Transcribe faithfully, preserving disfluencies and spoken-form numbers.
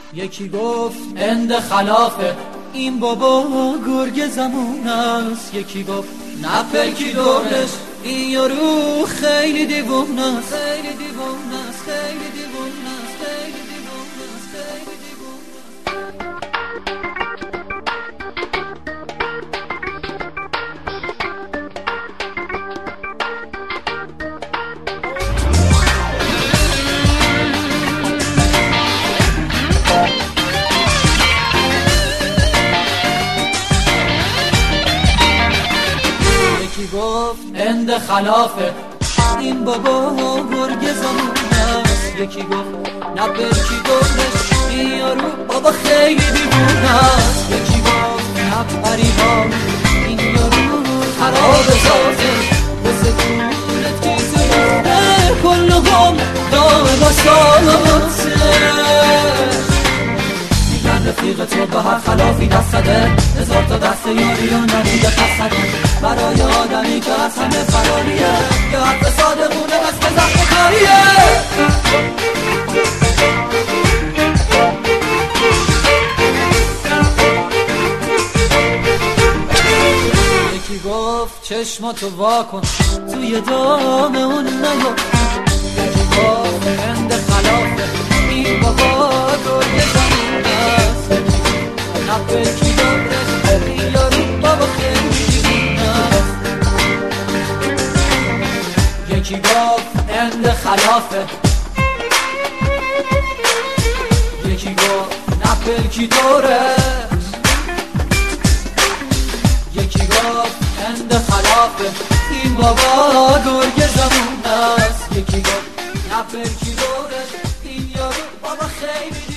یکی گفت اند خلافه این بابا گرگ زمون است. یکی گفت نه پلکی دورش این یارو خیلی دیوونه است، خیلی دیوونه است، خیلی دیوونه است، خیلی دیوونه است، خیلی دیوونه است. یکی گفت اند خلافه این بابا گرگ زمون است. یکی گفت نه پلکی دورش این یارو بابا خیلی دیوونه است. یکی گفت نه پریها این یارو خراب سازش بسه دولت کی زیونه کلهم دائم آسانسه. میگن رفیق تو به هر خلافی دست زده، هزار تا دست یاری و ندیده قصده. برای آدمی که از همه فراریه که حرف صادقونه بس به زخم کاریه. یکی گفت چشماتو واکن توی دام اون نگو. یکی گفت اند خلافه این بابا گرگ زمون است. نه پلکی دورش این یارو بابا خیلی دیوونه است. یکی گفت اند خلافه یکی گفت نه پلکی دورش. یکی گفت اند خلافه این بابا گرگ زمون است. یکی گفت نه پلکی دورش این یارو بابا خیلی